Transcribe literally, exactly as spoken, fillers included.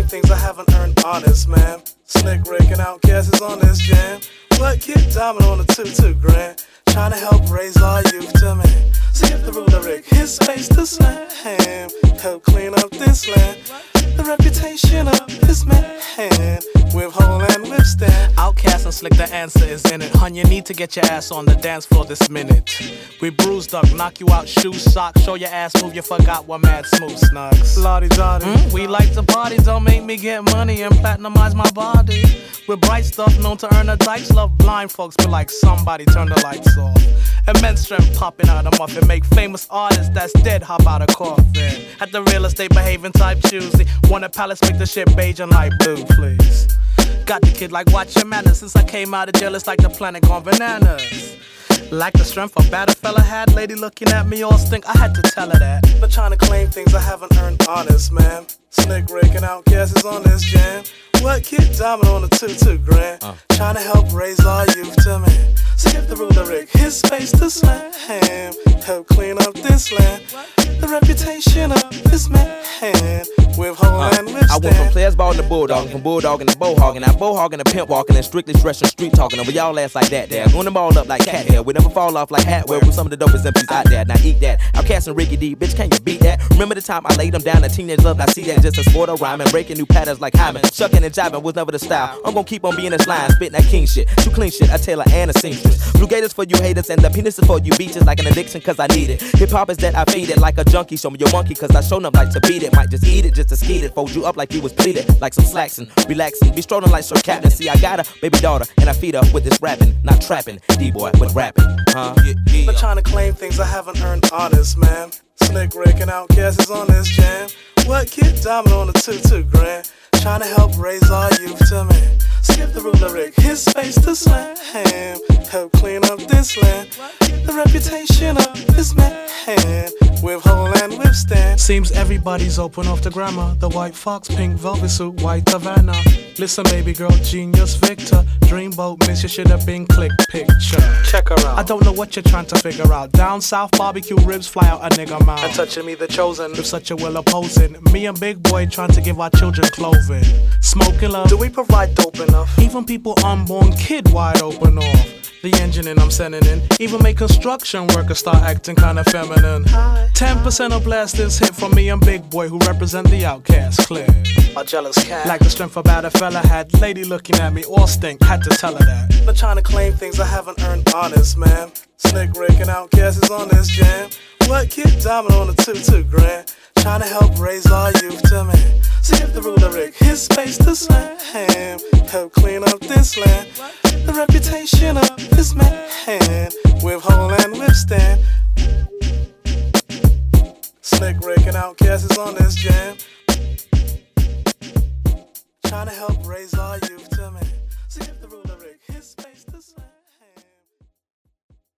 things I haven't earned, honest man. Slick Rick and Outkast is on this jam. What Kid Diamond on the two two grand, trying to help raise our youth to man. So give the ruler Rick his space to slam, help clean up this land. The reputation of this man with Hole and with Stan. Outkast and Slick, the answer is in it. Hun, you need to get your ass on the dance floor this minute. We bruised up, knock you out, shoes, socks, show your ass move, you forgot what mad smooth snugs. Lottie-dottie. Mm, we like to party, don't make me get money and platinumize my body. With bright stuff known to earn a dikes, love blind folks, be like somebody turn the lights off. Immense strength popping out of muffin, make famous artists that's dead hop out of coffin. At the real estate behaving type choosy, want a palace, make the shit beige and light blue, please. Got the kid like watch your manners, since I came out of jail it's like the planet gone bananas. Like the strength a bad fella had, lady looking at me all stink, I had to tell her that. Not trying to claim things I haven't earned, honest man. Slick Rick and Outkast is on this jam. What Kid Diamond on the two two grand, uh. trying to help raise our youth to man. So give the ruler Rick his space to slam, help clean up this land. The reputation of this man with Hole uh, and with Stan. I went from players ball to bulldogging, from bulldogging to bowhogging, now bowhogging to pimp walking, and strictly stressing street talking. Over y'all ass like that there, going the ball up like cat hair. We never fall off like Hatware with some of the dopest M Ps out there. Now eat that. Outkast and Ricky D, bitch, can you beat that? Remember the time I laid them down, a teenage love, I see that just a sport of rhyming, breaking new patterns like Hyman. Shucking and jiving was never the style. I'm gonna keep on being this line, spitting that king shit. Too clean shit, a tailor and a seamstress. Blue gators for you haters, and the penis is for you beaches, like an addiction, cause I need it. Hip hop is that I feed it like a junkie. Show me your monkey, cause I show them like to beat it. Might just eat it, just to skeet it. Fold you up like you was pleated, like some slacks and relaxing. Be strolling like Sir Captain. See, I got a baby daughter, and I feed her with this rapping, not trapping. D-boy with rapping, huh? Yeah, yeah. Not trying to claim things I haven't earned, honest man. Slick Rick and Outkast is on this jam. What Kid Diamond on the two two grand, trying to help raise our youth to man. So give the ruler Rick his space to slam, help clean up this land. The reputation of this man with Hole and with Stan. Seems everybody's open off the grammar. The white fox, pink velvet suit, white Havana. Listen, baby girl, genius Victor. Dreamboat, miss, you should have been click picture. Check her out. I don't know what you're trying to figure out. Down south, barbecue ribs fly out a nigga mouth. And touching me, the chosen. With such a will opposing. Me and Big Boy trying to give our children clothing. Smoking love. Do we provide dope enough? Even people unborn kid wide open off. The engine and I'm sending in. Even make construction workers start acting kinda feminine. Ten percent of blasters hit from me and Big Boy, who represent the Outkast clear. A jealous cat. Like the strength about a fella had. Lady looking at me all stink, had to tell her that. Not trying to claim things I haven't earned, honest man. Slick Rick and Outkast is on this jam. What Kid Diamond on the two two grand, trying to help raise our youth to man. So give the ruler Rick his space to slam, help clean up this land. The reputation of this man with Hole and with Stan. Slick Rick and Outkast is on this jam, trying to help raise our youth to man. So give the ruler Rick his space.